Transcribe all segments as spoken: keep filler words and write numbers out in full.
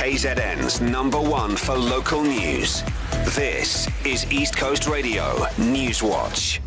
K Z N's number one for local news. This is East Coast Radio News Watch.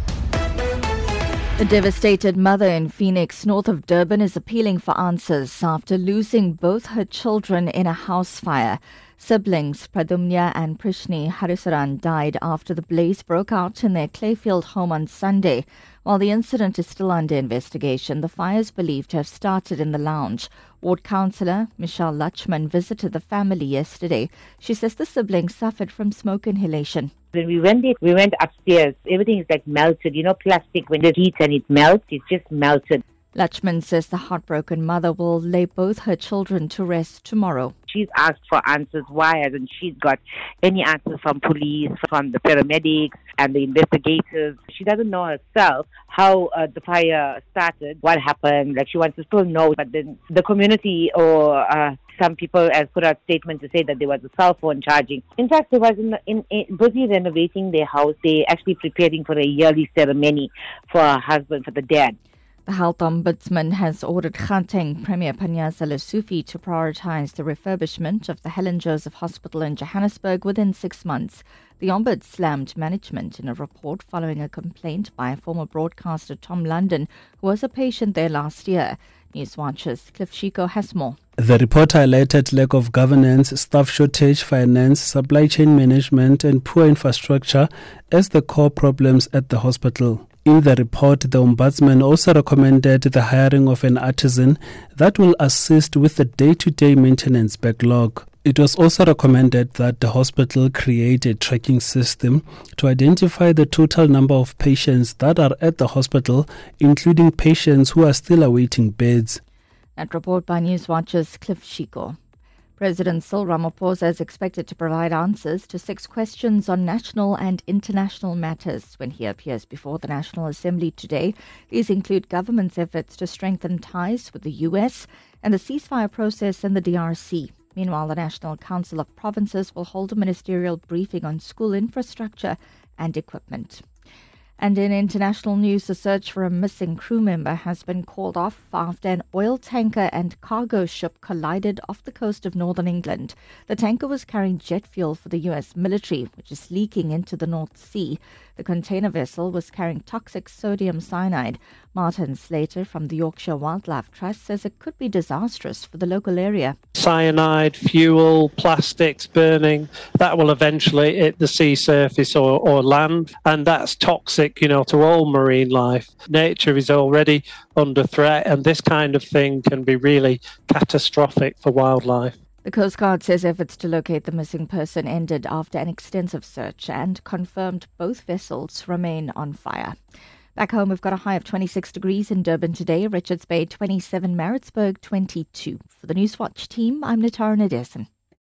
A devastated mother in Phoenix, north of Durban, is appealing for answers after losing both her children in a house fire. Siblings Pradumya and Prishni Harisaran died after the blaze broke out in their Clayfield home on Sunday. While the incident is still under investigation, the fire is believed to have started in the lounge. Ward Councillor Michelle Lachman visited the family yesterday. She says the siblings suffered from smoke inhalation. When we went there, we went upstairs. Everything is like melted. You know, plastic, when it heats and it melts, it's just melted. Lachman says the heartbroken mother will lay both her children to rest tomorrow. She's asked for answers. Why hasn't she got any answers from police, from the paramedics and the investigators? She doesn't know herself how uh, the fire started, what happened. Like, she wants to still know, but then the community or uh, some people have put out statements to say that there was a cell phone charging. In fact, they was in, the, in, in busy renovating their house. They actually preparing for a yearly ceremony for her husband, for the dad. The Health Ombudsman has ordered Gauteng Premier Panyaza Lesufi to prioritise the refurbishment of the Helen Joseph Hospital in Johannesburg within six months. The Ombuds slammed management in a report following a complaint by a former broadcaster Tom London, who was a patient there last year. Newswatch's Cliff Chico has more. The report highlighted lack of governance, staff shortage, finance, supply chain management and poor infrastructure as the core problems at the hospital. In the report, the Ombudsman also recommended the hiring of an artisan that will assist with the day-to-day maintenance backlog. It was also recommended that the hospital create a tracking system to identify the total number of patients that are at the hospital, including patients who are still awaiting beds. That report by Newswatch's Cliff Chico. President Cyril Ramaphosa is expected to provide answers to six questions on national and international matters when he appears before the National Assembly today. These include government's efforts to strengthen ties with the U S and the ceasefire process in the D R C. Meanwhile, the National Council of Provinces will hold a ministerial briefing on school infrastructure and equipment. And in international news, the search for a missing crew member has been called off after an oil tanker and cargo ship collided off the coast of northern England. The tanker was carrying jet fuel for the U S military, which is leaking into the North Sea. The container vessel was carrying toxic sodium cyanide. Martin Slater from the Yorkshire Wildlife Trust says it could be disastrous for the local area. Cyanide, fuel, plastics burning, that will eventually hit the sea surface or, or land, and that's toxic, you know, to all marine life. Nature is already under threat, and this kind of thing can be really catastrophic for wildlife. The Coast Guard says efforts to locate the missing person ended after an extensive search and confirmed both vessels remain on fire. Back home, we've got a high of twenty-six degrees in Durban today, Richards Bay twenty-seven, Maritzburg twenty-two. For the Newswatch team, I'm Natara Nadesan.